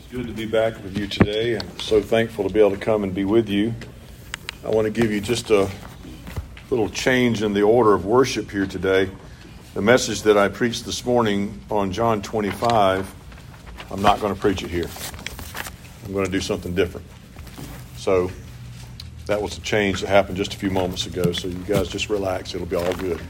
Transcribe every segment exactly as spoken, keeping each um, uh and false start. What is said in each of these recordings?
Good to be back with you today. I'm so thankful to be able to come and be with you. I want to give you just a little change in the order of worship here today. The message that I preached this morning on John twenty-five, I'm not going to preach it here. I'm going to do something different. So that was a change that happened just a few moments ago. So you guys just relax. It'll be all good.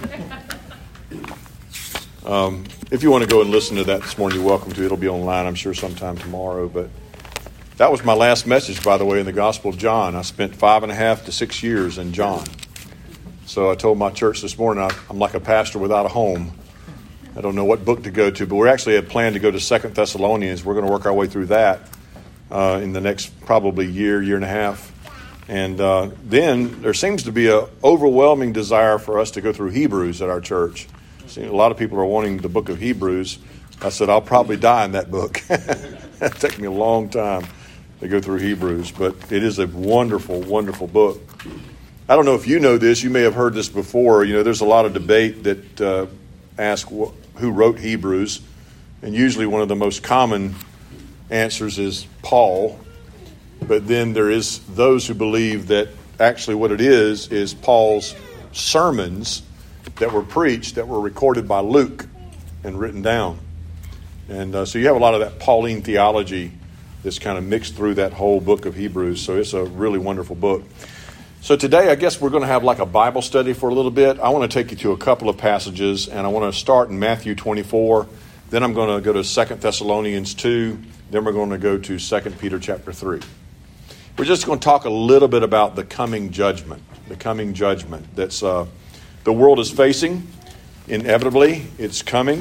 Um, if you want to go and listen to that this morning, you're welcome to. It'll be online, I'm sure, sometime tomorrow. But that was my last message, by the way, in the Gospel of John. I spent five and a half to six years in John. So I told my church this morning, I'm like a pastor without a home. I don't know what book to go to, but we actually had planned to go to Second Thessalonians. We're going to work our way through that uh, in the next probably year, year and a half. And uh, then there seems to be an overwhelming desire for us to go through Hebrews at our church. See, a lot of people are wanting the book of Hebrews. I said, I'll probably die in that book. It'll take me a long time to go through Hebrews, but it is a wonderful, wonderful book. I don't know if you know this. You may have heard this before. You know, there's a lot of debate that uh, ask wh- who wrote Hebrews, and usually one of the most common answers is Paul. But then there is those who believe that actually what it is is Paul's sermons that were preached, that were recorded by Luke and written down. And uh, so you have a lot of that Pauline theology that's kind of mixed through that whole book of Hebrews. So it's a really wonderful book. So today, I guess we're going to have like a Bible study for a little bit. I want to take you to a couple of passages, and I want to start in Matthew twenty-four. Then I'm going to go to Second Thessalonians two. Then we're going to go to Second Peter chapter three. We're just going to talk a little bit about the coming judgment, the coming judgment that's uh, the world is facing. Inevitably, it's coming.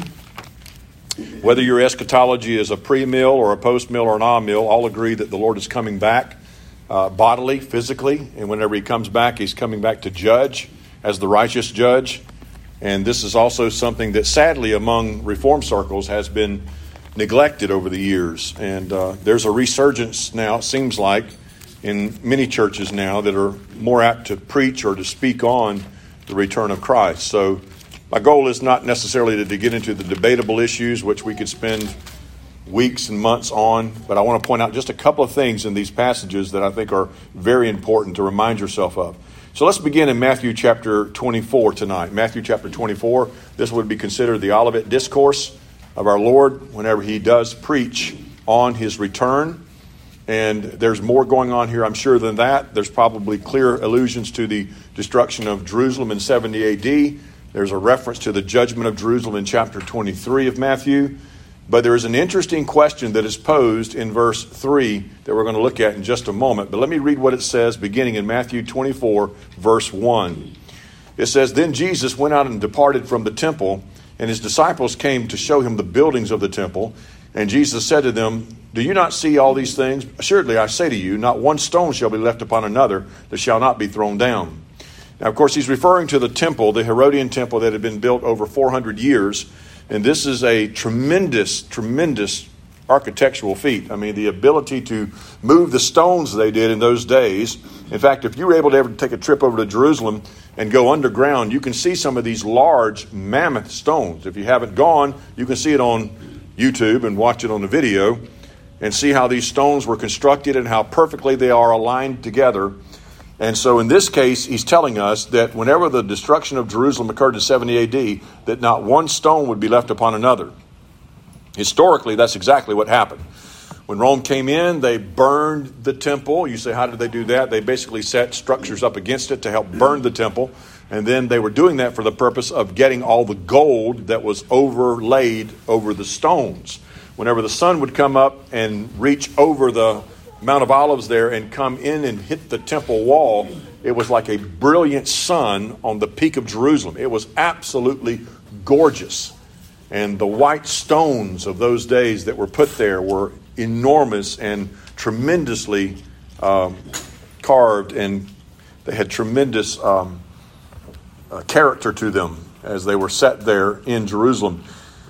Whether your eschatology is a pre-mill or a post-mill or an ah-mill, all agree that the Lord is coming back uh, bodily, physically. And whenever he comes back, he's coming back to judge as the righteous judge. And this is also something that sadly among reform circles has been neglected over the years. And uh, there's a resurgence now, it seems like, in many churches now that are more apt to preach or to speak on the return of Christ. So my goal is not necessarily to, to get into the debatable issues, which we could spend weeks and months on, but I want to point out just a couple of things in these passages that I think are very important to remind yourself of. So let's begin in Matthew chapter twenty-four tonight. Matthew chapter twenty-four, this would be considered the Olivet Discourse of our Lord whenever he does preach on his return. And there's more going on here, I'm sure, than that. There's probably clear allusions to the destruction of Jerusalem in seventy A D. There's a reference to the judgment of Jerusalem in chapter twenty-three of Matthew. But there is an interesting question that is posed in verse three that we're going to look at in just a moment. But let me read what it says beginning in Matthew twenty-four, verse one. It says, "Then Jesus went out and departed from the temple, and his disciples came to show him the buildings of the temple. And Jesus said to them, 'Do you not see all these things? Assuredly, I say to you, not one stone shall be left upon another that shall not be thrown down.'" Now, of course, he's referring to the temple, the Herodian temple that had been built over four hundred years. And this is a tremendous, tremendous architectural feat. I mean, the ability to move the stones they did in those days. In fact, if you were able to ever take a trip over to Jerusalem and go underground, you can see some of these large mammoth stones. If you haven't gone, you can see it on YouTube and watch it on the video and see how these stones were constructed and how perfectly they are aligned together. And so in this case, he's telling us that whenever the destruction of Jerusalem occurred in seventy A D, that not one stone would be left upon another. Historically, that's exactly what happened. When Rome came in, they burned the temple. You say, how did they do that? They basically set structures up against it to help burn the temple. And then they were doing that for the purpose of getting all the gold that was overlaid over the stones. Whenever the sun would come up and reach over the Mount of Olives there and come in and hit the temple wall, it was like a brilliant sun on the peak of Jerusalem. It was absolutely gorgeous. And the white stones of those days that were put there were enormous and tremendously um, carved, and they had tremendous um, uh, character to them as they were set there in Jerusalem.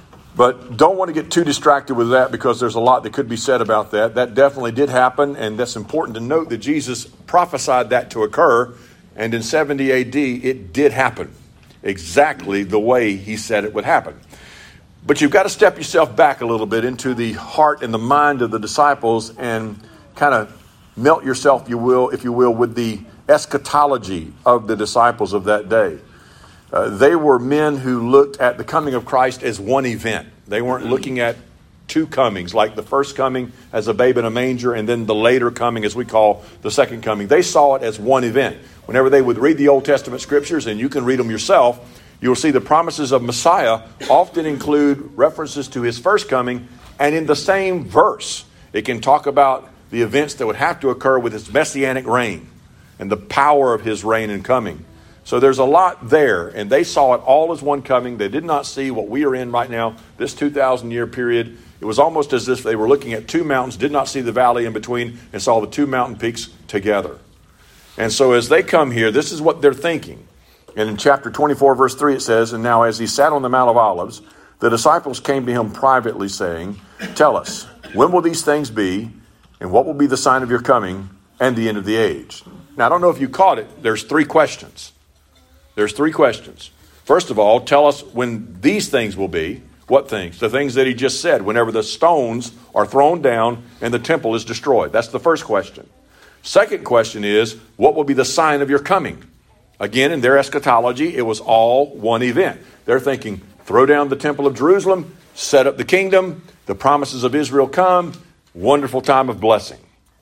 But don't want to get too distracted with that because there's a lot that could be said about that. That definitely did happen, and that's important to note that Jesus prophesied that to occur, and in seventy A D it did happen exactly the way he said it would happen. But you've got to step yourself back a little bit into the heart and the mind of the disciples and kind of melt yourself, you will, if you will, with the eschatology of the disciples of that day. Uh, they were men who looked at the coming of Christ as one event. They weren't looking at two comings, like the first coming as a babe in a manger and then the later coming, as we call the second coming. They saw it as one event. Whenever they would read the Old Testament scriptures, and you can read them yourself, you'll see the promises of Messiah often include references to his first coming, and in the same verse, it can talk about the events that would have to occur with his messianic reign and the power of his reign and coming. So there's a lot there, and they saw it all as one coming. They did not see what we are in right now, this two thousand year period. It was almost as if they were looking at two mountains, did not see the valley in between, and saw the two mountain peaks together. And so as they come here, this is what they're thinking. And in chapter twenty-four, verse three, it says, "And now as he sat on the Mount of Olives, the disciples came to him privately, saying, 'Tell us, when will these things be, and what will be the sign of your coming and the end of the age?'" Now, I don't know if you caught it. There's three questions. There's three questions. First of all, tell us when these things will be. What things? The things that he just said, whenever the stones are thrown down and the temple is destroyed. That's the first question. Second question is, what will be the sign of your coming? Again, in their eschatology, it was all one event. They're thinking, throw down the temple of Jerusalem, set up the kingdom, the promises of Israel come, wonderful time of blessing.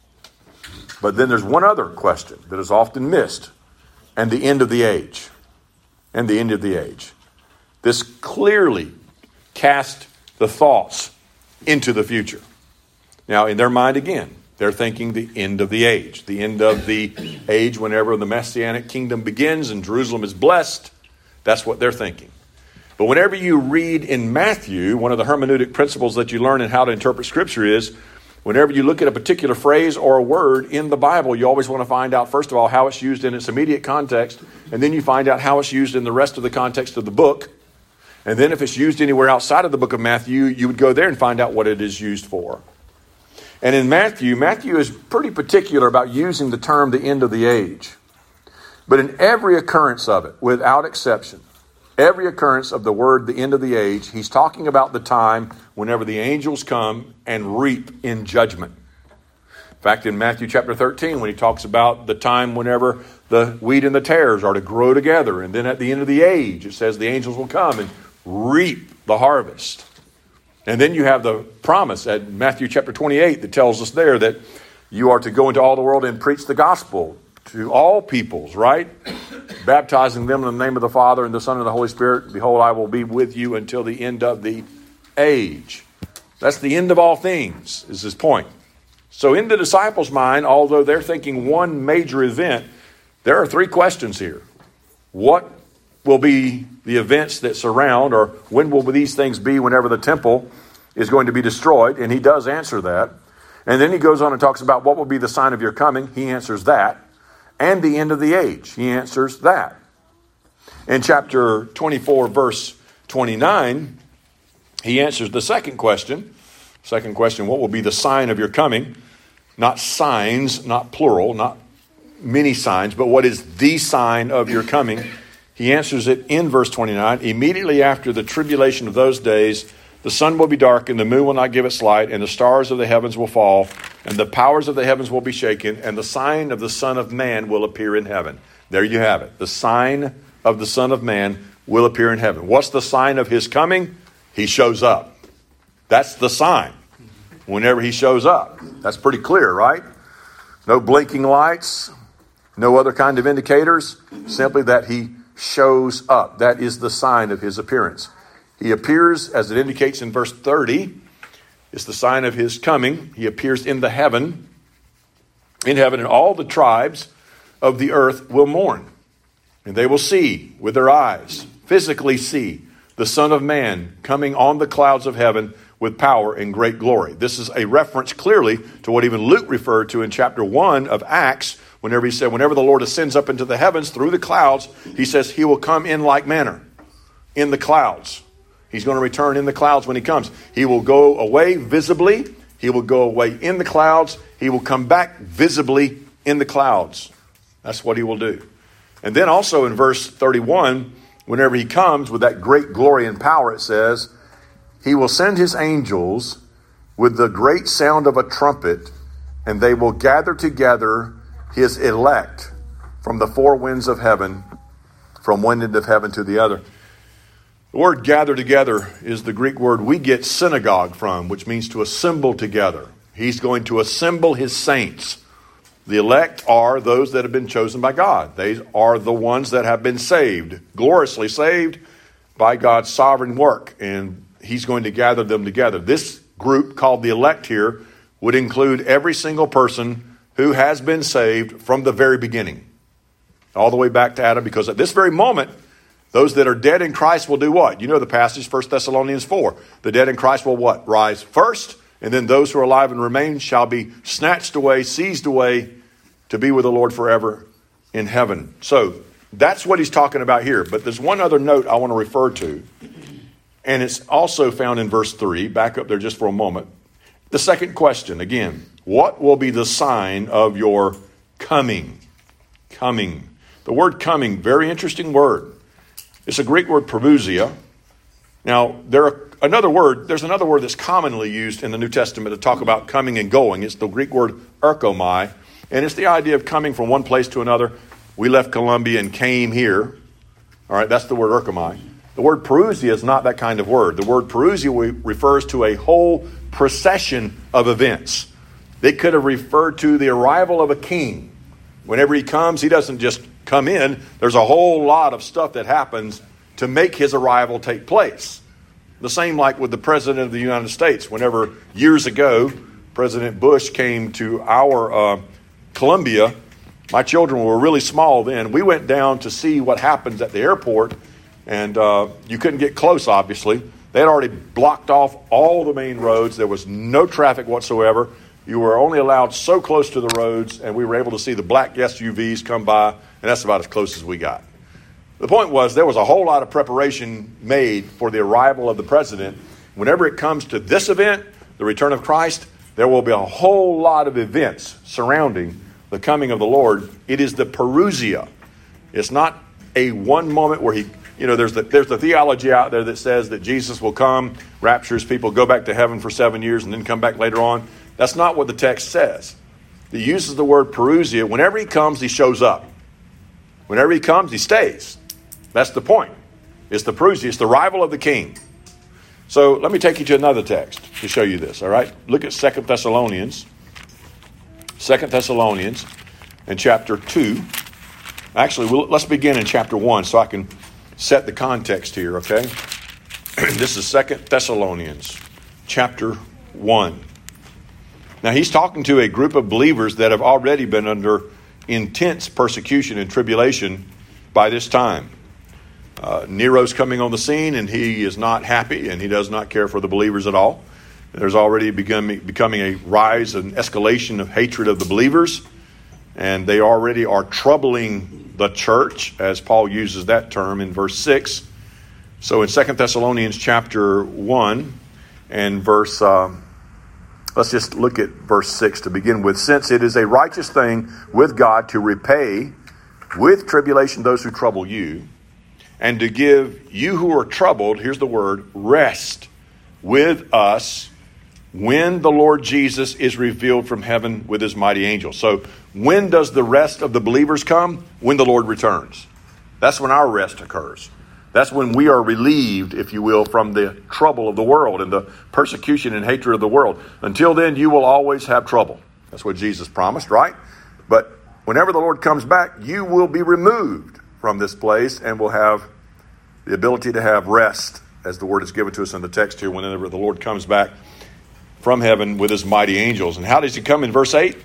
But then there's one other question that is often missed, and the end of the age. And the end of the age. This clearly cast the thoughts into the future. Now, in their mind again, they're thinking the end of the age. The end of the age whenever the Messianic kingdom begins and Jerusalem is blessed. That's what they're thinking. But whenever you read in Matthew, one of the hermeneutic principles that you learn in how to interpret Scripture is, whenever you look at a particular phrase or a word in the Bible, you always want to find out, first of all, how it's used in its immediate context, and then you find out how it's used in the rest of the context of the book. And then if it's used anywhere outside of the book of Matthew, you would go there and find out what it is used for. And in Matthew, Matthew is pretty particular about using the term the end of the age. But in every occurrence of it, without exception, every occurrence of the word the end of the age, he's talking about the time whenever the angels come and reap in judgment. In fact, in Matthew chapter thirteen, when he talks about the time whenever the wheat and the tares are to grow together, and then at the end of the age, it says the angels will come and reap the harvest. And then you have the promise at Matthew chapter twenty-eight that tells us there that you are to go into all the world and preach the gospel to all peoples, right? Baptizing them in the name of the Father and the Son and the Holy Spirit. Behold, I will be with you until the end of the age. That's the end of all things, is his point. So in the disciples' mind, although they're thinking one major event, there are three questions here. What will be the events that surround, or when will these things be whenever the temple is going to be destroyed? And he does answer that. And then he goes on and talks about what will be the sign of your coming. He answers that. And the end of the age. He answers that. In chapter twenty-four, verse twenty-nine, he answers the second question. Second question, what will be the sign of your coming? Not signs, not plural, not many signs, but what is the sign of your coming? He answers it in verse twenty-nine. Immediately after the tribulation of those days, the sun will be dark, and the moon will not give its light, and the stars of the heavens will fall, and the powers of the heavens will be shaken, and the sign of the Son of Man will appear in heaven. There you have it. The sign of the Son of Man will appear in heaven. What's the sign of his coming? He shows up. That's the sign. Whenever he shows up. That's pretty clear, right? No blinking lights, no other kind of indicators, simply that he shows up. That is the sign of his appearance. He appears, as it indicates in verse thirty, it's the sign of his coming. He appears in the heaven, in heaven, and all the tribes of the earth will mourn. And they will see with their eyes, physically see, the Son of Man coming on the clouds of heaven with power and great glory. This is a reference clearly to what even Luke referred to in chapter one of Acts, whenever he said, whenever the Lord ascends up into the heavens through the clouds, he says he will come in like manner, in the clouds. He's going to return in the clouds when he comes. He will go away visibly. He will go away in the clouds. He will come back visibly in the clouds. That's what he will do. And then also in verse thirty-one, whenever he comes with that great glory and power, it says, He will send his angels with the great sound of a trumpet, and they will gather together his elect from the four winds of heaven, from one end of heaven to the other. The word gather together is the Greek word we get synagogue from, which means to assemble together. He's going to assemble his saints. The elect are those that have been chosen by God. They are the ones that have been saved, gloriously saved by God's sovereign work. And he's going to gather them together. This group called the elect here would include every single person who has been saved from the very beginning, all the way back to Adam, because at this very moment, those that are dead in Christ will do what? You know the passage, First Thessalonians four. The dead in Christ will what? Rise first, and then those who are alive and remain shall be snatched away, seized away, to be with the Lord forever in heaven. So that's what he's talking about here. But there's one other note I want to refer to, and it's also found in verse three. Back up there just for a moment. The second question, again, what will be the sign of your coming? Coming. The word coming, very interesting word. It's a Greek word, parousia. Now, there are another word, there's another word that's commonly used in the New Testament to talk about coming and going. It's the Greek word erchomai, and it's the idea of coming from one place to another. We left Colombia and came here. All right, that's the word erchomai. The word parousia is not that kind of word. The word parousia refers to a whole procession of events. They could have referred to the arrival of a king. Whenever he comes, he doesn't just come in. There's a whole lot of stuff that happens to make his arrival take place. The same like with the President of the United States. Whenever years ago, President Bush came to our uh, Columbia, my children were really small then. We went down to see what happens at the airport, and uh, you couldn't get close, obviously. They had already blocked off all the main roads. There was no traffic whatsoever. You were only allowed so close to the roads, and we were able to see the black S U Vs come by, and that's about as close as we got. The point was there was a whole lot of preparation made for the arrival of the president. Whenever it comes to this event, the return of Christ, there will be a whole lot of events surrounding the coming of the Lord. It is the parousia. It's not a one moment where he, you know, there's the, there's the theology out there that says that Jesus will come, raptures people, go back to heaven for seven years, and then come back later on. That's not what the text says. He uses the word parousia. Whenever he comes, he shows up. Whenever he comes, he stays. That's the point. It's the parousia. It's the arrival of the king. So let me take you to another text to show you this, all right? Look at Second Thessalonians. Second Thessalonians and chapter two. Actually, we'll, let's begin in chapter one so I can set the context here, okay? This is Second Thessalonians chapter one. Now, he's talking to a group of believers that have already been under intense persecution and tribulation by this time. Uh, Nero's coming on the scene, and he is not happy, and he does not care for the believers at all. There's already becoming, becoming a rise and escalation of hatred of the believers, and they already are troubling the church, as Paul uses that term in verse six. So in Second Thessalonians chapter one and verse... Um, Let's just look at verse six to begin with. Since it is a righteous thing with God to repay with tribulation those who trouble you, and to give you who are troubled, here's the word, rest with us when the Lord Jesus is revealed from heaven with his mighty angels. So when does the rest of the believers come? When the Lord returns. That's when our rest occurs. That's when we are relieved, if you will, from the trouble of the world and the persecution and hatred of the world. Until then, you will always have trouble. That's what Jesus promised, right? But whenever the Lord comes back, you will be removed from this place and will have the ability to have rest, as the word is given to us in the text here, whenever the Lord comes back from heaven with his mighty angels. And how does he come in verse eight?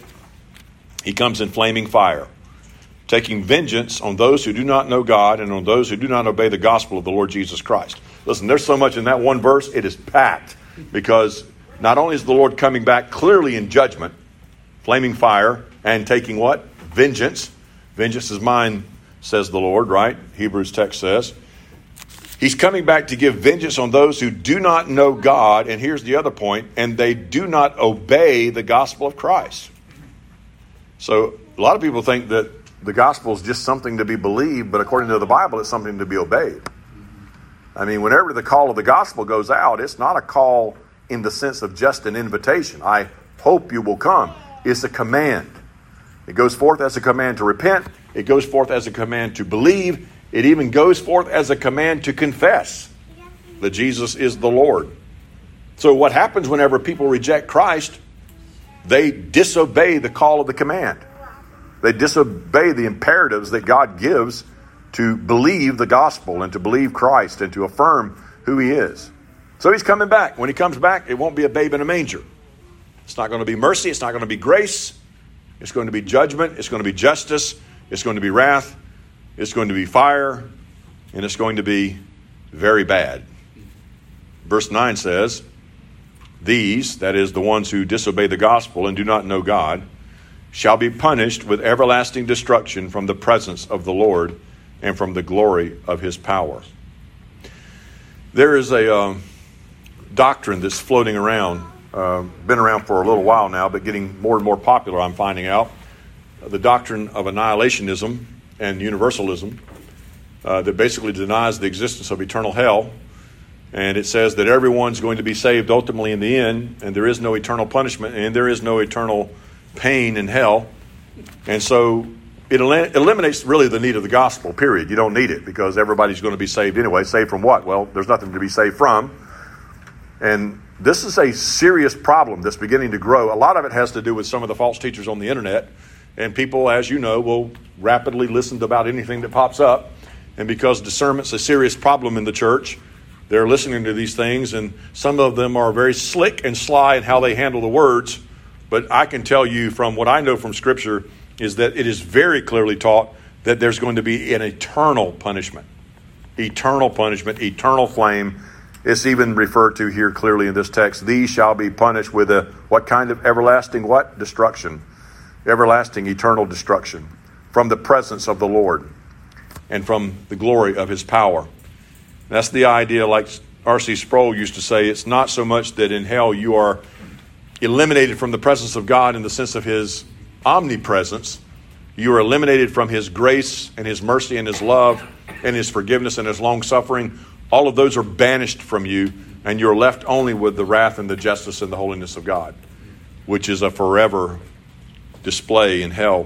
He comes in flaming fire, taking vengeance on those who do not know God and on those who do not obey the gospel of the Lord Jesus Christ. Listen, there's so much in that one verse, it is packed, because not only is the Lord coming back clearly in judgment, flaming fire, and taking what? Vengeance. Vengeance is mine, says the Lord, right? Hebrews text says. He's coming back to give vengeance on those who do not know God, and here's the other point, and they do not obey the gospel of Christ. So a lot of people think that the gospel is just something to be believed, but according to the Bible, it's something to be obeyed. I mean, whenever the call of the gospel goes out, it's not a call in the sense of just an invitation. I hope you will come. It's a command. It goes forth as a command to repent. It goes forth as a command to believe. It even goes forth as a command to confess that Jesus is the Lord. So what happens whenever people reject Christ? They disobey the call of the command. They disobey the imperatives that God gives to believe the gospel and to believe Christ and to affirm who he is. So he's coming back. When he comes back, it won't be a babe in a manger. It's not going to be mercy. It's not going to be grace. It's going to be judgment. It's going to be justice. It's going to be wrath. It's going to be fire. And it's going to be very bad. Verse nine says, these, that is the ones who disobey the gospel and do not know God, shall be punished with everlasting destruction from the presence of the Lord and from the glory of his power. There is a uh, doctrine that's floating around, uh, been around for a little while now, but getting more and more popular, I'm finding out. The doctrine of annihilationism and universalism uh, that basically denies the existence of eternal hell. And it says that everyone's going to be saved ultimately in the end, and there is no eternal punishment, and there is no eternal pain in hell. And so it el- eliminates really the need of the gospel, period. You don't need it because everybody's going to be saved anyway. Saved from what? Well, there's nothing to be saved from. And this is a serious problem that's beginning to grow. A lot of it has to do with some of the false teachers on the internet. And people, as you know, will rapidly listen to about anything that pops up. And because discernment's a serious problem in the church, they're listening to these things, and some of them are very slick and sly in how they handle the words. But I can tell you from what I know from Scripture is that it is very clearly taught that there's going to be an eternal punishment. Eternal punishment, eternal flame. It's even referred to here clearly in this text. These shall be punished with a what kind of everlasting what? Destruction. Everlasting, eternal destruction from the presence of the Lord and from the glory of his power. That's the idea, like R C Sproul used to say, it's not so much that in hell you are eliminated from the presence of God in the sense of his omnipresence. You are eliminated from his grace and his mercy and his love and his forgiveness and his long suffering. All of those are banished from you, and you're left only with the wrath and the justice and the holiness of God, which is a forever display in hell.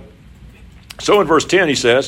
So in verse ten he says,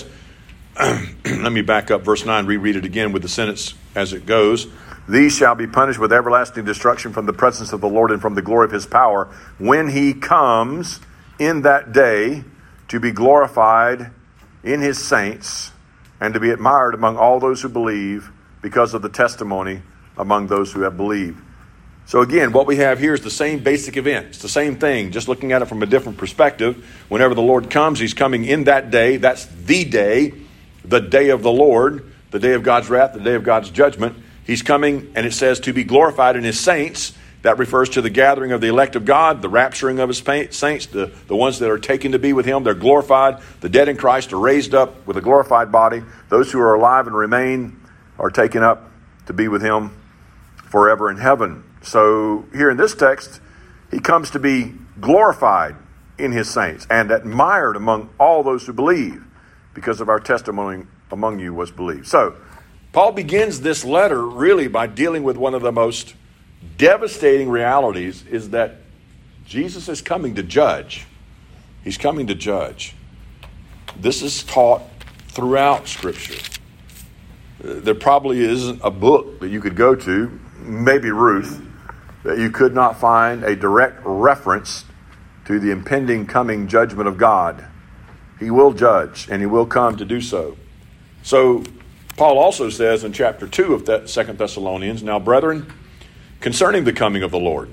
let me back up verse nine, reread it again with the sentence as it goes. These shall be punished with everlasting destruction from the presence of the Lord and from the glory of his power when he comes in that day to be glorified in his saints and to be admired among all those who believe because of the testimony among those who have believed. So again, what we have here is the same basic event. It's the same thing, just looking at it from a different perspective. Whenever the Lord comes, he's coming in that day. That's the day, the day of the Lord, the day of God's wrath, the day of God's judgment. He's coming, and it says, to be glorified in his saints. That refers to the gathering of the elect of God, the rapturing of his saints, the, the ones that are taken to be with him. They're glorified. The dead in Christ are raised up with a glorified body. Those who are alive and remain are taken up to be with him forever in heaven. So here in this text, he comes to be glorified in his saints and admired among all those who believe, because of our testimony among you was believed. So Paul begins this letter really by dealing with one of the most devastating realities, is that Jesus is coming to judge. He's coming to judge. This is taught throughout Scripture. There probably isn't a book that you could go to, maybe Ruth, that you could not find a direct reference to the impending coming judgment of God. He will judge, and he will come to do so. So Paul also says in chapter two of that Second Thessalonians, now brethren, concerning the coming of the Lord.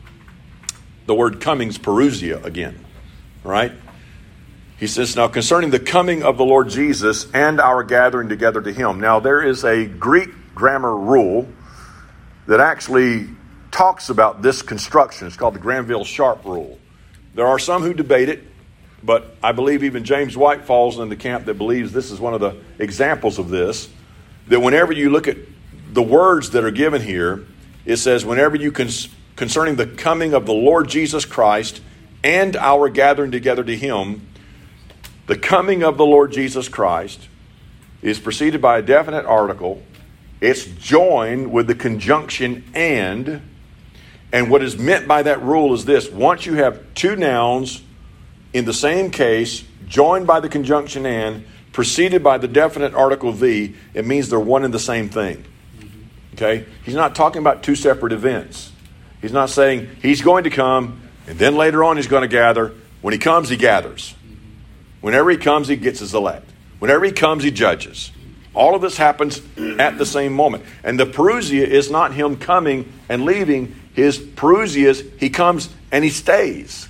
The word coming is parousia again, right? He says, now concerning the coming of the Lord Jesus and our gathering together to him. Now there is a Greek grammar rule that actually talks about this construction. It's called the Granville-Sharp rule. There are some who debate it, but I believe even James White falls in the camp that believes this is one of the examples of this, that whenever you look at the words that are given here, it says, whenever you cons- concerning the coming of the Lord Jesus Christ and our gathering together to him, the coming of the Lord Jesus Christ is preceded by a definite article It's joined with the conjunction and. And what is meant by that rule is this. Once you have two nouns in the same case, joined by the conjunction and, preceded by the definite article the, it means they're one and the same thing. Okay? He's not talking about two separate events. He's not saying he's going to come and then later on he's going to gather. When he comes, he gathers. Whenever he comes, he gets his elect. Whenever he comes, he judges. All of this happens at the same moment. And the parousia is not him coming and leaving. His parousia is he comes and he stays.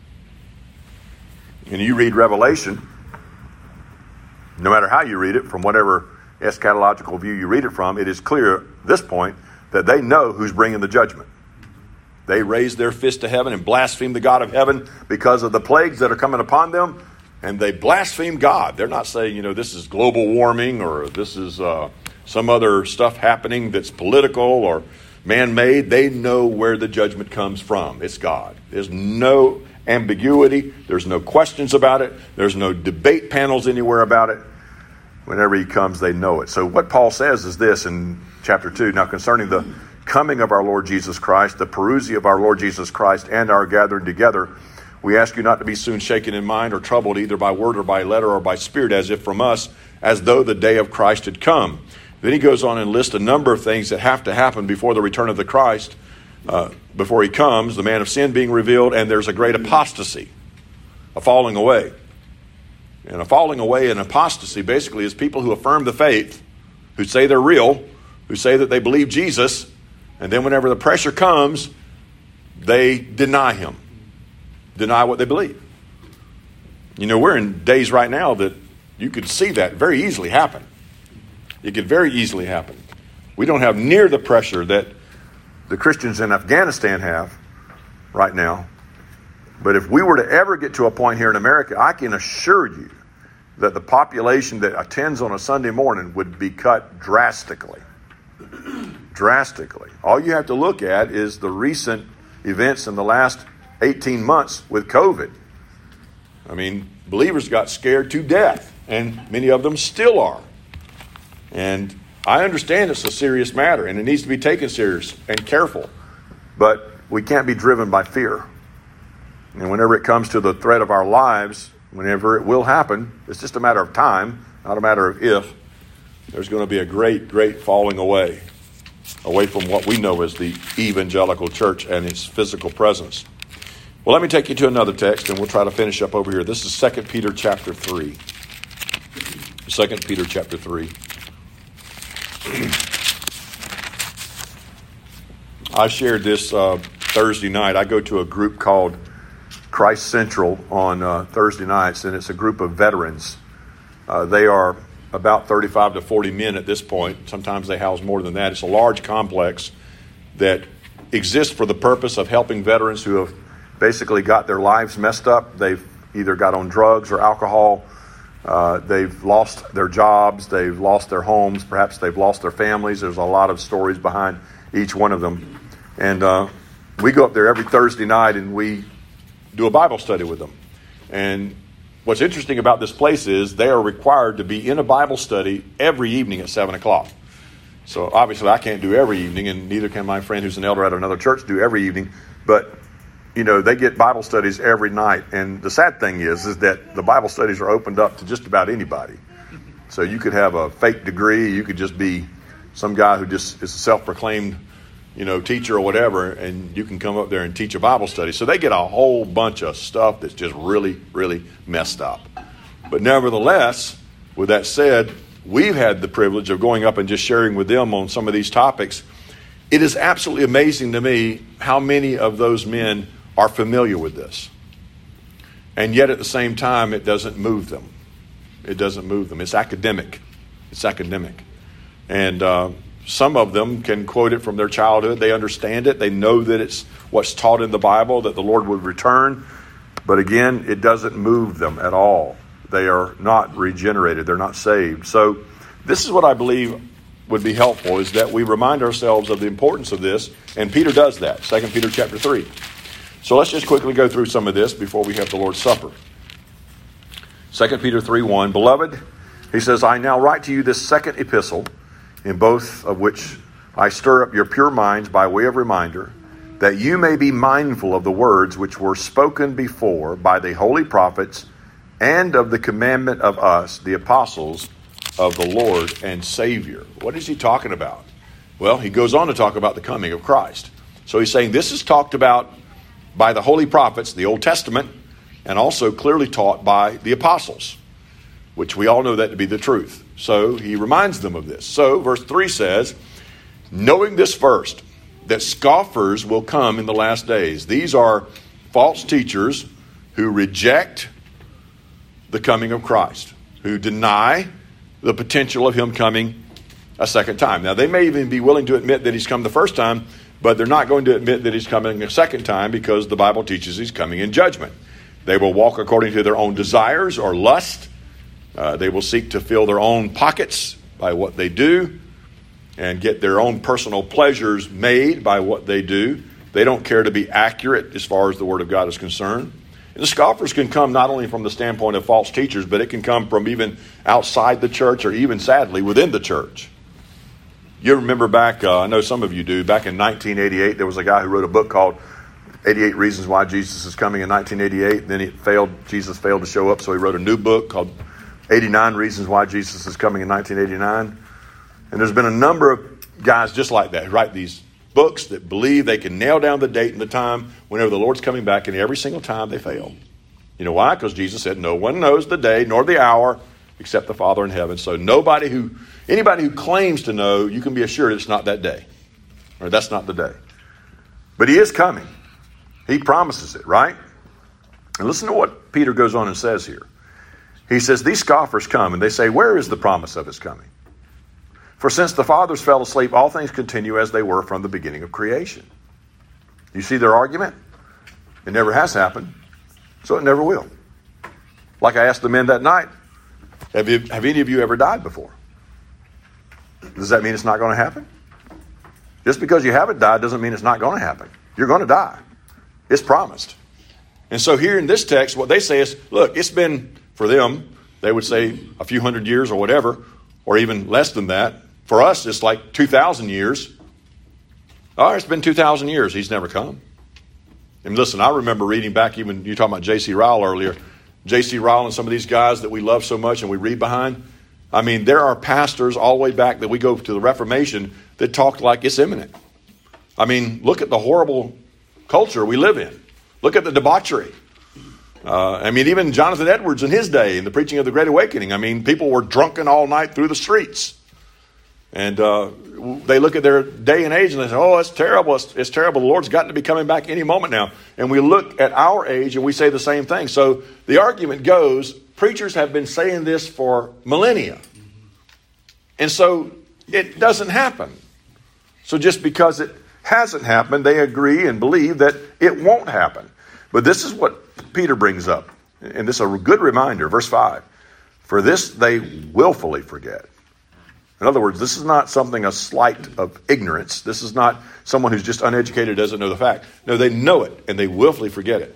And you read Revelation, no matter how you read it, from whatever eschatological view you read it from, it is clear at this point that they know who's bringing the judgment. They raise their fist to heaven and blaspheme the God of heaven because of the plagues that are coming upon them. And they blaspheme God. They're not saying, you know, this is global warming or this is uh, some other stuff happening that's political or man-made. They know where the judgment comes from. It's God. There's no ambiguity. There's no questions about it. There's no debate panels anywhere about it. Whenever he comes, they know it. So what Paul says is this in chapter two. Now concerning the coming of our Lord Jesus Christ, the parousia of our Lord Jesus Christ, and our gathering together, we ask you not to be soon shaken in mind or troubled either by word or by letter or by spirit, as if from us, as though the day of Christ had come. Then he goes on and lists a number of things that have to happen before the return of the Christ, uh, before he comes, the man of sin being revealed, and there's a great apostasy, a falling away. And a falling away and apostasy basically is people who affirm the faith, who say they're real, who say that they believe Jesus, and then whenever the pressure comes, they deny him. Deny what they believe. You know, we're in days right now that you could see that very easily happen. It could very easily happen. We don't have near the pressure that the Christians in Afghanistan have right now. But if we were to ever get to a point here in America, I can assure you that the population that attends on a Sunday morning would be cut drastically. Drastically. All you have to look at is the recent events in the last eighteen months with COVID. I mean, believers got scared to death, and many of them still are. And I understand it's a serious matter, and it needs to be taken serious and careful. But we can't be driven by fear. And whenever it comes to the threat of our lives, whenever it will happen, it's just a matter of time, not a matter of if. There's going to be a great, great falling away, away from what we know as the evangelical church and its physical presence. Well, let me take you to another text, and we'll try to finish up over here. This is Second Peter chapter three. Second Peter chapter three. I shared this uh, Thursday night. I go to a group called Christ Central on uh, Thursday nights, and it's a group of veterans. Uh, they are about thirty-five to forty men at this point. Sometimes they house more than that. It's a large complex that exists for the purpose of helping veterans who have basically got their lives messed up. They've either got on drugs or alcohol. Uh, they've lost their jobs. They've lost their homes. Perhaps they've lost their families. There's a lot of stories behind each one of them. And uh, we go up there every Thursday night and we do a Bible study with them. And what's interesting about this place is they are required to be in a Bible study every evening at seven o'clock. So obviously I can't do every evening, and neither can my friend who's an elder at another church do every evening. But you know, they get Bible studies every night. And the sad thing is, is that the Bible studies are opened up to just about anybody. So you could have a fake degree. You could just be some guy who just is a self-proclaimed, you know, teacher or whatever, and you can come up there and teach a Bible study. So they get a whole bunch of stuff that's just really, really messed up. But nevertheless, with that said, we've had the privilege of going up and just sharing with them on some of these topics. It is absolutely amazing to me how many of those men are familiar with this. And yet at the same time, it doesn't move them. It doesn't move them. It's academic. It's academic. And uh, some of them can quote it from their childhood. They understand it. They know that it's what's taught in the Bible, that the Lord would return. But again, it doesn't move them at all. They are not regenerated. They're not saved. So this is what I believe would be helpful, is that we remind ourselves of the importance of this. And Peter does that, Second Peter chapter three. So let's just quickly go through some of this before we have the Lord's Supper. Second Peter three one, Beloved, he says, I now write to you this second epistle, in both of which I stir up your pure minds by way of reminder, that you may be mindful of the words which were spoken before by the holy prophets, and of the commandment of us, the apostles of the Lord and Savior. What is he talking about? Well, he goes on to talk about the coming of Christ. So he's saying this is talked about by the holy prophets, the Old Testament, and also clearly taught by the apostles, which we all know that to be the truth. So he reminds them of this. So verse three says, knowing this first, that scoffers will come in the last days. These are false teachers who reject the coming of Christ, who deny the potential of him coming a second time. Now, they may even be willing to admit that he's come the first time, but they're not going to admit that he's coming a second time because the Bible teaches he's coming in judgment. They will walk according to their own desires or lust. Uh, they will seek to fill their own pockets by what they do and get their own personal pleasures made by what they do. They don't care to be accurate as far as the Word of God is concerned. And the scoffers can come not only from the standpoint of false teachers, but it can come from even outside the church or even, sadly, within the church. You remember back, uh, I know some of you do, back in nineteen eighty-eight, there was a guy who wrote a book called eighty-eight Reasons Why Jesus is Coming in nineteen eighty-eight. Then it failed, Jesus failed to show up, so he wrote a new book called eighty-nine Reasons Why Jesus is Coming in nineteen eighty-nine. And there's been a number of guys just like that who write these books that believe they can nail down the date and the time whenever the Lord's coming back, and every single time they fail. You know why? Because Jesus said, no one knows the day nor the hour except the Father in heaven. So nobody who, anybody who claims to know, you can be assured it's not that day. Or that's not the day. But he is coming. He promises it, right? And listen to what Peter goes on and says here. He says, these scoffers come and they say, where is the promise of his coming? For since the fathers fell asleep, all things continue as they were from the beginning of creation. You see their argument? It never has happened, so it never will. Like I asked the men that night, have, you, have any of you ever died before? Does that mean it's not going to happen? Just because you haven't died doesn't mean it's not going to happen. You're going to die. It's promised. And so here in this text, what they say is, look, it's been, for them, they would say a few hundred years or whatever, or even less than that. For us, it's like two thousand years. Oh, it's been two thousand years. He's never come. And listen, I remember reading back, even you talking about J C Ryle earlier. J C Ryle and some of these guys that we love so much and we read behind. I mean, there are pastors all the way back that we go to the Reformation that talked like it's imminent. I mean, look at the horrible culture we live in. Look at the debauchery. Uh, I mean, even Jonathan Edwards in his day, in the preaching of the Great Awakening, I mean, people were drunken all night through the streets. And uh, they look at their day and age and they say, oh, it's terrible. It's, it's terrible. The Lord's got to be coming back any moment now. And we look at our age and we say the same thing. So the argument goes, preachers have been saying this for millennia. And so it doesn't happen. So just because it hasn't happened, they agree and believe that it won't happen. But this is what Peter brings up. And this is a good reminder. Verse five. For this they willfully forget. In other words, this is not something, a slight of ignorance. This is not someone who's just uneducated, doesn't know the fact. No, they know it, and they willfully forget it.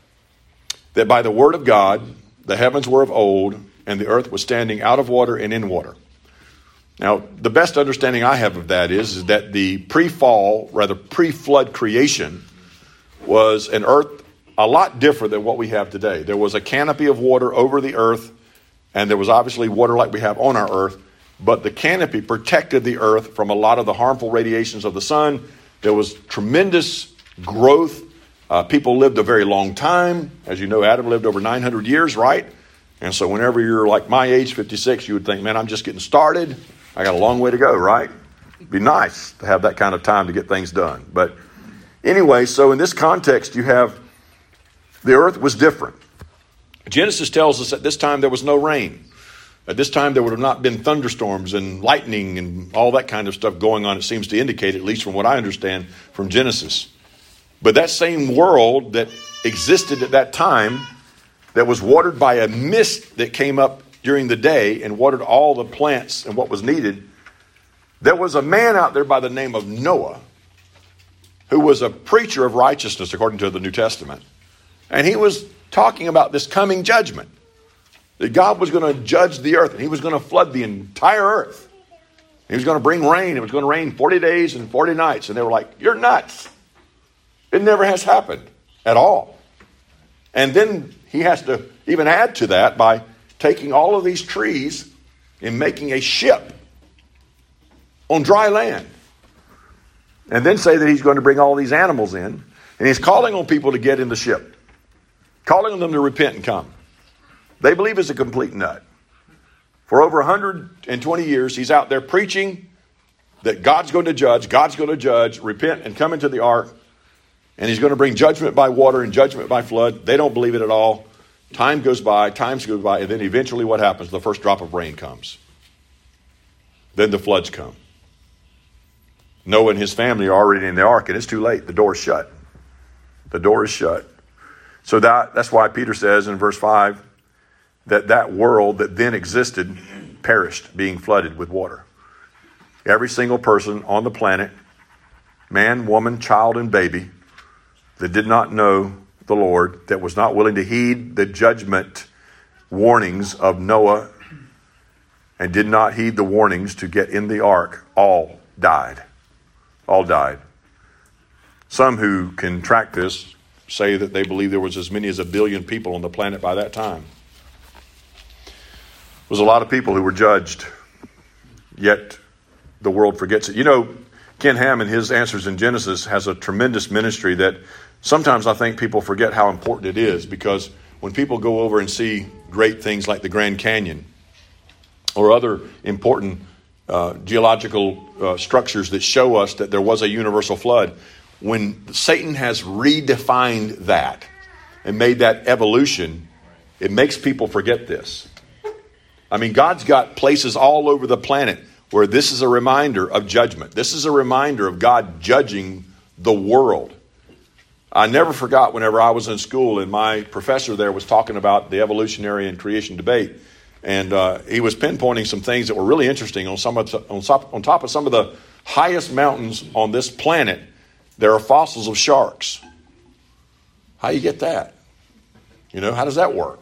That by the word of God, the heavens were of old, and the earth was standing out of water and in water. Now, the best understanding I have of that is, is that the pre-fall, rather pre-flood creation, was an earth a lot different than what we have today. There was a canopy of water over the earth, and there was obviously water like we have on our earth. But the canopy protected the earth from a lot of the harmful radiations of the sun. There was tremendous growth. Uh, people lived a very long time. As you know, Adam lived over nine hundred years, right? And so whenever you're like my age, fifty-six, you would think, man, I'm just getting started. I got a long way to go, right? It'd be nice to have that kind of time to get things done. But anyway, so in this context, you have the earth was different. Genesis tells us at this time there was no rain. At this time, there would have not been thunderstorms and lightning and all that kind of stuff going on, it seems to indicate, at least from what I understand from Genesis. But that same world that existed at that time, that was watered by a mist that came up during the day and watered all the plants and what was needed, there was a man out there by the name of Noah who was a preacher of righteousness, according to the New Testament. And he was talking about this coming judgment. That God was going to judge the earth and he was going to flood the entire earth. He was going to bring rain. It was going to rain forty days and forty nights. And they were like, you're nuts. It never has happened at all. And then he has to even add to that by taking all of these trees and making a ship on dry land. And then say that he's going to bring all these animals in. And he's calling on people to get in the ship. Calling on them to repent and come. They believe he's a complete nut. For over one hundred twenty years, he's out there preaching that God's going to judge, God's going to judge, repent and come into the ark. And he's going to bring judgment by water and judgment by flood. They don't believe it at all. Time goes by, times go by, and then eventually what happens? The first drop of rain comes. Then the floods come. Noah and his family are already in the ark, and it's too late. The door is shut. The door is shut. So that, that's why Peter says in verse five that that world that then existed perished, being flooded with water. Every single person on the planet, man, woman, child, and baby, that did not know the Lord, that was not willing to heed the judgment warnings of Noah, and did not heed the warnings to get in the ark, all died. All died. Some who can track this say that they believe there was as many as a billion people on the planet by that time. There was a lot of people who were judged, yet the world forgets it. You know, Ken Ham in his Answers in Genesis has a tremendous ministry that sometimes I think people forget how important it is, because when people go over and see great things like the Grand Canyon or other important uh, geological uh, structures that show us that there was a universal flood, when Satan has redefined that and made that evolution, it makes people forget this. I mean, God's got places all over the planet where this is a reminder of judgment. This is a reminder of God judging the world. I never forgot whenever I was in school and my professor there was talking about the evolutionary and creation debate. And uh, he was pinpointing some things that were really interesting. On, some of, on, top, on top of some of the highest mountains on this planet, there are fossils of sharks. How do you get that? You know, how does that work?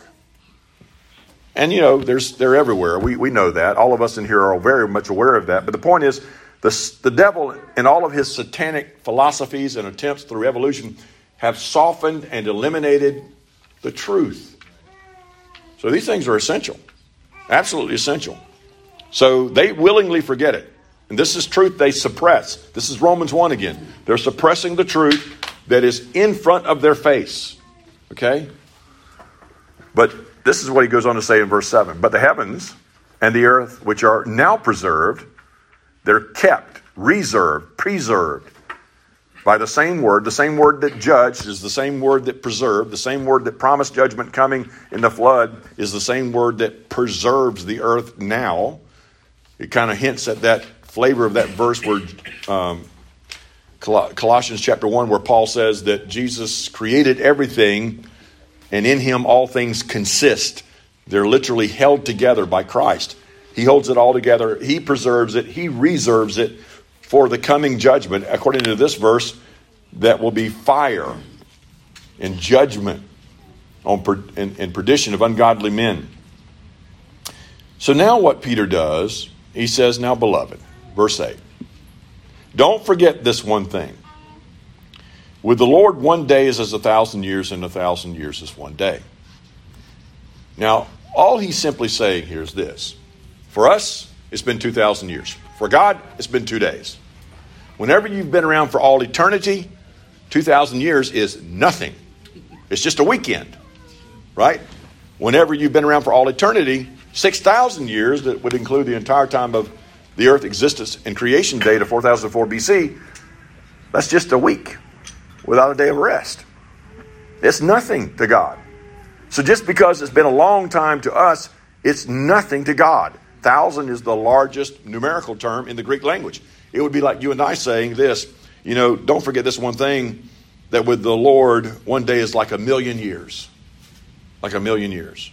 And, you know, there's they're everywhere. We we know that. All of us in here are very much aware of that. But the point is, the, the devil and all of his satanic philosophies and attempts through evolution have softened and eliminated the truth. So these things are essential. Absolutely essential. So they willingly forget it. And this is truth they suppress. This is Romans one again. They're suppressing the truth that is in front of their face. Okay? But this is what he goes on to say in verse seven. But the heavens and the earth, which are now preserved, they're kept, reserved, preserved by the same word. The same word that judged is the same word that preserved. The same word that promised judgment coming in the flood is the same word that preserves the earth now. It kind of hints at that flavor of that verse where um, Colossians chapter one, where Paul says that Jesus created everything and in him all things consist. They're literally held together by Christ. He holds it all together. He preserves it. He reserves it for the coming judgment, according to this verse, that will be fire and judgment on per, and, and perdition of ungodly men. So now what Peter does, he says, now beloved, verse eight, don't forget this one thing. With the Lord, one day is as a thousand years, and a thousand years is one day. Now, all he's simply saying here is this. For us, it's been two thousand years. For God, it's been two days. Whenever you've been around for all eternity, two thousand years is nothing. It's just a weekend, right? Whenever you've been around for all eternity, six thousand years, that would include the entire time of the earth existence and creation date of four thousand four B C, that's just a week without a day of rest. It's nothing to God. So just because it's been a long time to us, it's nothing to God. Thousand is the largest numerical term in the Greek language. It would be like you and I saying this, you know, don't forget this one thing, that with the Lord, one day is like a million years. Like a million years.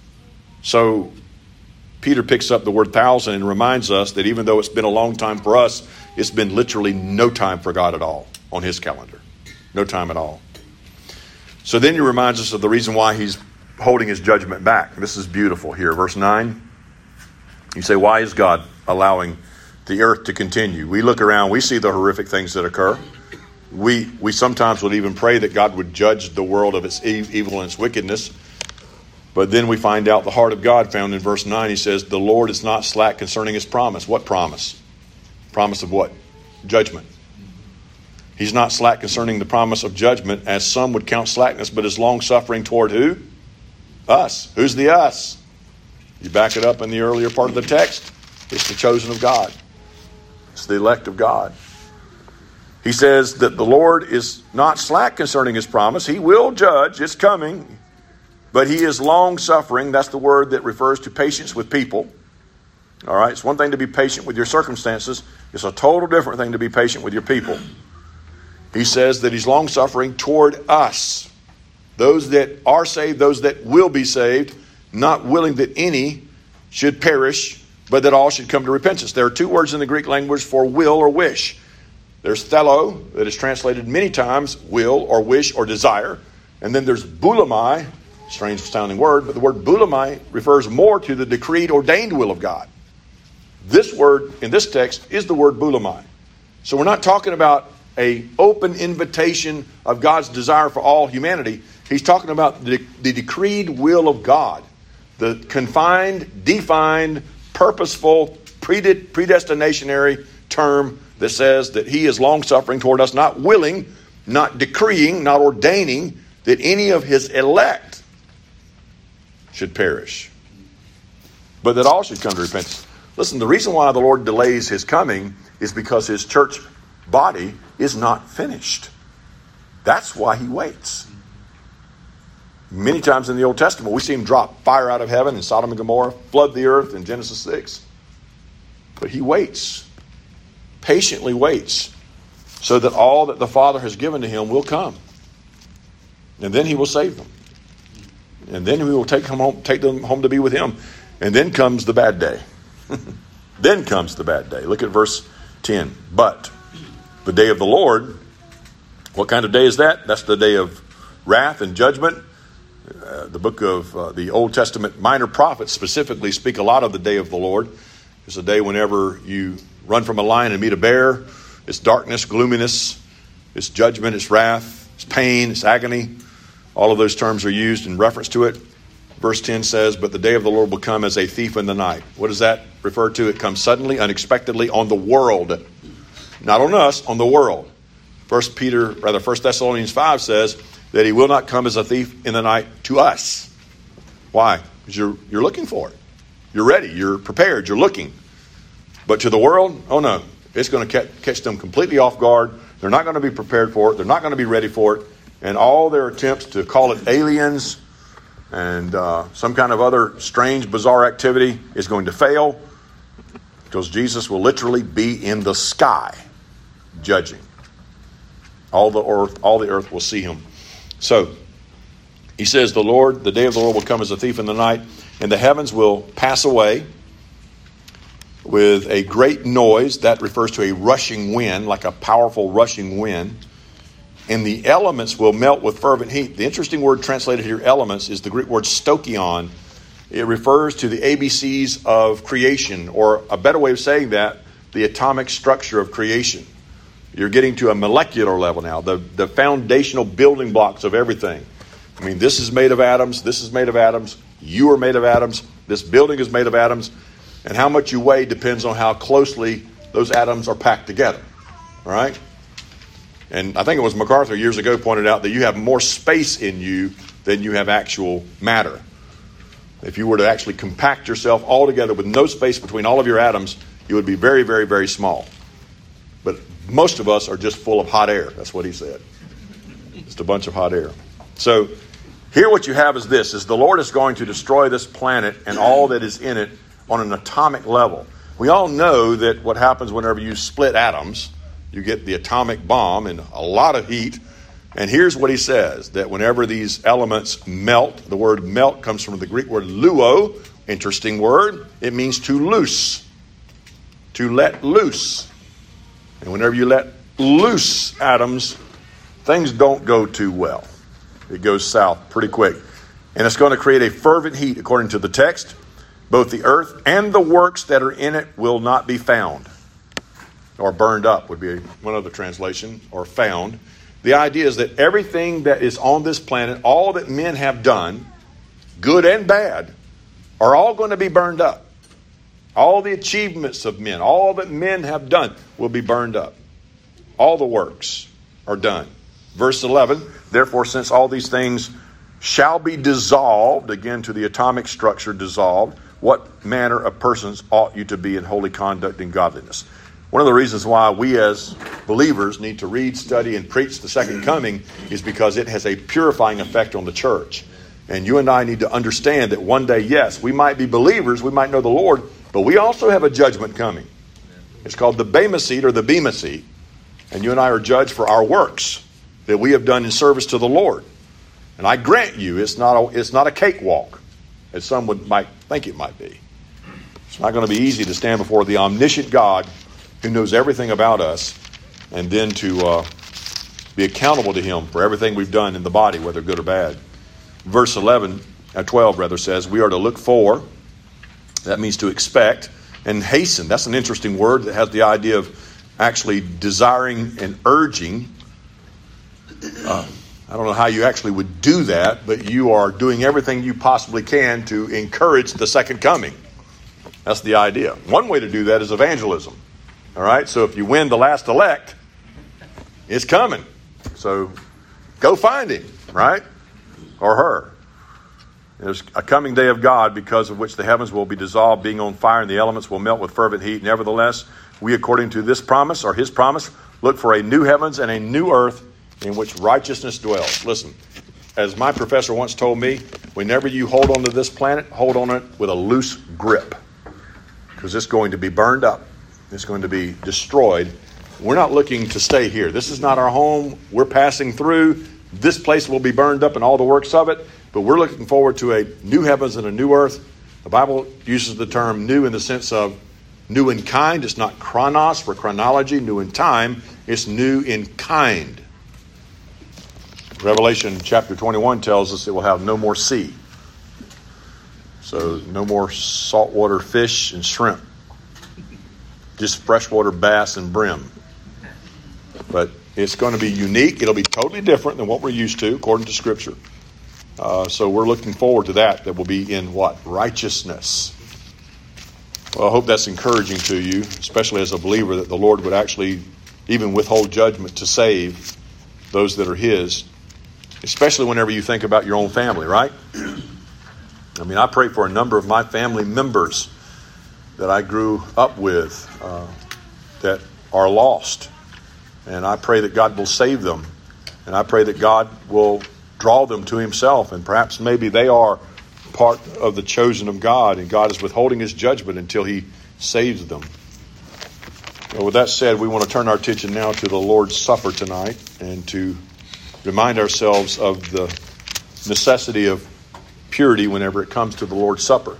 So Peter picks up the word thousand and reminds us that even though it's been a long time for us, it's been literally no time for God at all on his calendar. No time at all. So then he reminds us of the reason why he's holding his judgment back. This is beautiful here. Verse nine. You say, why is God allowing the earth to continue. We look around, we see the horrific things that occur. We we sometimes would even pray that God would judge the world of its e- evil and its wickedness. But then we find out the heart of God found in verse nine. He says, the Lord is not slack concerning his promise. What promise? Promise of what? Judgment. He's not slack concerning the promise of judgment, as some would count slackness, but is long-suffering toward who? Us. Who's the us? You back it up in the earlier part of the text. It's the chosen of God. It's the elect of God. He says that the Lord is not slack concerning his promise. He will judge. It's coming. But he is long-suffering. That's the word that refers to patience with people. All right? It's one thing to be patient with your circumstances. It's a total different thing to be patient with your people. He says that he's long-suffering toward us. Those that are saved, those that will be saved, not willing that any should perish, but that all should come to repentance. There are two words in the Greek language for will or wish. There's thelo, that is translated many times will or wish or desire. And then there's boulamai, strange sounding word, but the word boulamai refers more to the decreed, ordained will of God. This word in this text is the word boulamai. So we're not talking about a open invitation of God's desire for all humanity. He's talking about the, the decreed will of God, the confined, defined, purposeful, predestinationary term that says that he is long-suffering toward us, not willing, not decreeing, not ordaining that any of his elect should perish, but that all should come to repentance. Listen, the reason why the Lord delays his coming is because his church body is not finished. That's why he waits. Many times in the Old Testament, we see him drop fire out of heaven in Sodom and Gomorrah, flood the earth in Genesis six. But he waits, patiently waits, so that all that the Father has given to him will come. And then he will save them. And then he will take them home, take them home to be with him. And then comes the bad day. Then comes the bad day. Look at verse ten. But the day of the Lord, what kind of day is that? That's the day of wrath and judgment. Uh, the book of uh, the Old Testament minor prophets specifically speak a lot of the day of the Lord. It's a day whenever you run from a lion and meet a bear. It's darkness, gloominess. It's judgment, it's wrath, it's pain, it's agony. All of those terms are used in reference to it. Verse ten says, but the day of the Lord will come as a thief in the night. What does that refer to? It comes suddenly, unexpectedly on the world. Not on us, on the world. First Peter, rather First Thessalonians five says that he will not come as a thief in the night to us. Why? Because you're, you're looking for it. You're ready. You're prepared. You're looking. But to the world, oh no. It's going to catch them completely off guard. They're not going to be prepared for it. They're not going to be ready for it. And all their attempts to call it aliens and uh, some kind of other strange, bizarre activity is going to fail, because Jesus will literally be in the sky judging. All the earth, all the earth will see him. So he says, the Lord, the day of the Lord will come as a thief in the night, and the heavens will pass away with a great noise. That refers to a rushing wind, like a powerful rushing wind. And the elements will melt with fervent heat. The interesting word translated here, elements, is the Greek word stoichion. It refers to the A B Cs of creation, or a better way of saying that, the atomic structure of creation. You're getting to a molecular level now, the, the foundational building blocks of everything. I mean, this is made of atoms, this is made of atoms, you are made of atoms, this building is made of atoms, and how much you weigh depends on how closely those atoms are packed together. All right? And I think it was MacArthur years ago pointed out that you have more space in you than you have actual matter. If you were to actually compact yourself all together with no space between all of your atoms, you would be very, very, very small. But most of us are just full of hot air. That's what he said. Just a bunch of hot air. So here what you have is this, is the Lord is going to destroy this planet and all that is in it on an atomic level. We all know that what happens whenever you split atoms, you get the atomic bomb and a lot of heat. And here's what he says, that whenever these elements melt, the word melt comes from the Greek word luo, interesting word. It means to loose, to let loose. And whenever you let loose atoms, things don't go too well. It goes south pretty quick. And it's going to create a fervent heat, according to the text. Both the earth and the works that are in it will not be found. or burned up would be one other translation, or found. The idea is that everything that is on this planet, all that men have done, good and bad, are all going to be burned up. All the achievements of men, all that men have done will be burned up. All the works are done. Verse eleven, therefore, since all these things shall be dissolved, again to the atomic structure dissolved, what manner of persons ought you to be in holy conduct and godliness? One of the reasons why we as believers need to read, study, and preach the second coming is because it has a purifying effect on the church. And you and I need to understand that one day, yes, we might be believers, we might know the Lord, but we also have a judgment coming. It's called the Bema seat or the Bema seat. And you and I are judged for our works that we have done in service to the Lord. And I grant you, it's not a, it's not a cakewalk, as some would might think it might be. It's not going to be easy to stand before the omniscient God who knows everything about us, and then to uh, be accountable to him for everything we've done in the body, whether good or bad. Verse eleven, uh, twelve rather, says, we are to look for, that means to expect, and hasten. That's an interesting word that has the idea of actually desiring and urging. Uh, I don't know how you actually would do that, but you are doing everything you possibly can to encourage the second coming. That's the idea. One way to do that is evangelism. All right, so if you win the last elect, it's coming. So go find him, right? Or her. There's a coming day of God, because of which the heavens will be dissolved, being on fire, and the elements will melt with fervent heat. Nevertheless, we, according to this promise, or his promise, look for a new heavens and a new earth in which righteousness dwells. Listen, as my professor once told me, whenever you hold on to this planet, hold on it with a loose grip, because it's going to be burned up. It's going to be destroyed. We're not looking to stay here. This is not our home. We're passing through. This place will be burned up and all the works of it. But we're looking forward to a new heavens and a new earth. The Bible uses the term new in the sense of new in kind. It's not chronos for chronology, new in time. It's new in kind. Revelation chapter twenty-one tells us it will have no more sea. So no more saltwater fish and shrimp. Just freshwater bass and brim. But it's going to be unique. It'll be totally different than what we're used to, according to Scripture. Uh, so we're looking forward to that. That will be in what? Righteousness. Well, I hope that's encouraging to you, especially as a believer, that the Lord would actually even withhold judgment to save those that are his, especially whenever you think about your own family, right? I mean, I pray for a number of my family members that I grew up with uh, that are lost. And I pray that God will save them. And I pray that God will draw them to himself. And perhaps maybe they are part of the chosen of God, and God is withholding his judgment until he saves them. Well, with that said, we want to turn our attention now to the Lord's Supper tonight, and to remind ourselves of the necessity of purity whenever it comes to the Lord's Supper.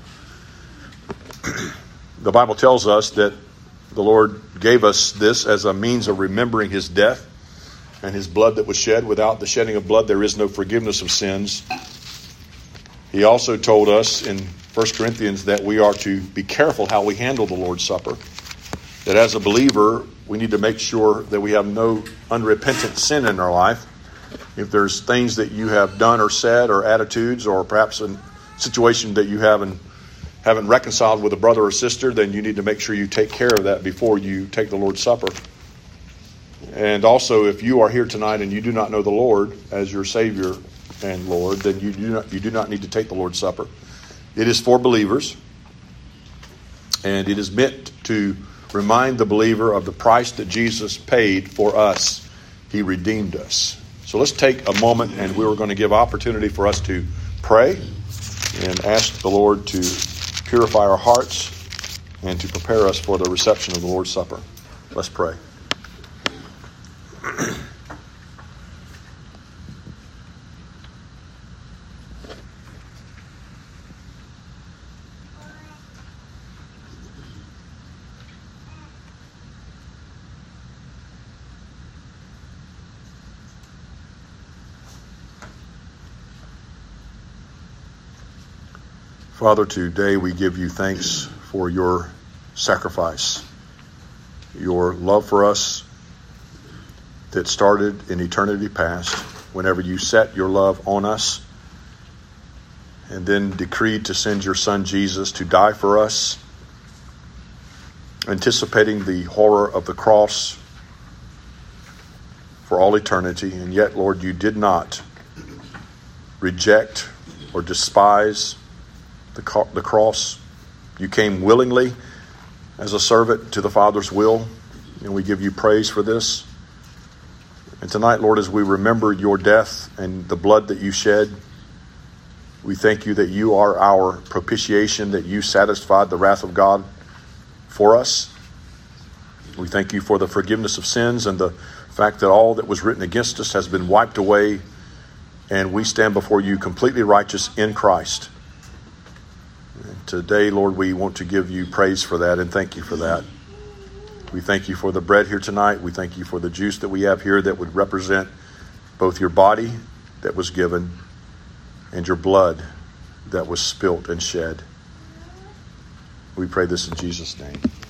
The Bible tells us that the Lord gave us this as a means of remembering his death and his blood that was shed. Without the shedding of blood, there is no forgiveness of sins. He also told us in First Corinthians that we are to be careful how we handle the Lord's Supper. That as a believer, we need to make sure that we have no unrepentant sin in our life. If there's things that you have done or said, or attitudes, or perhaps a situation that you haven't haven't reconciled with a brother or sister, then you need to make sure you take care of that before you take the Lord's Supper. And also, if you are here tonight and you do not know the Lord as your Savior and Lord, then you do not you do not need to take the Lord's Supper. It is for believers, and it is meant to remind the believer of the price that Jesus paid for us. He redeemed us. So let's take a moment, and we're going to give opportunity for us to pray and ask the Lord to purify our hearts and to prepare us for the reception of the Lord's Supper. Let's pray. Father, today we give you thanks for your sacrifice. your love for us that started in eternity past, whenever you set your love on us and then decreed to send your son Jesus to die for us, anticipating the horror of the cross for all eternity. And yet, Lord, you did not reject or despise the, co- the cross. You came willingly as a servant to the Father's will, and we give you praise for this. And tonight, Lord, as we remember your death and the blood that you shed, we thank you that you are our propitiation, that you satisfied the wrath of God for us. We thank you for the forgiveness of sins and the fact that all that was written against us has been wiped away, and we stand before you completely righteous in Christ. And today, Lord, we want to give you praise for that and thank you for that. We thank you for the bread here tonight. We thank you for the juice that we have here that would represent both your body that was given and your blood that was spilt and shed. We pray this in Jesus' name.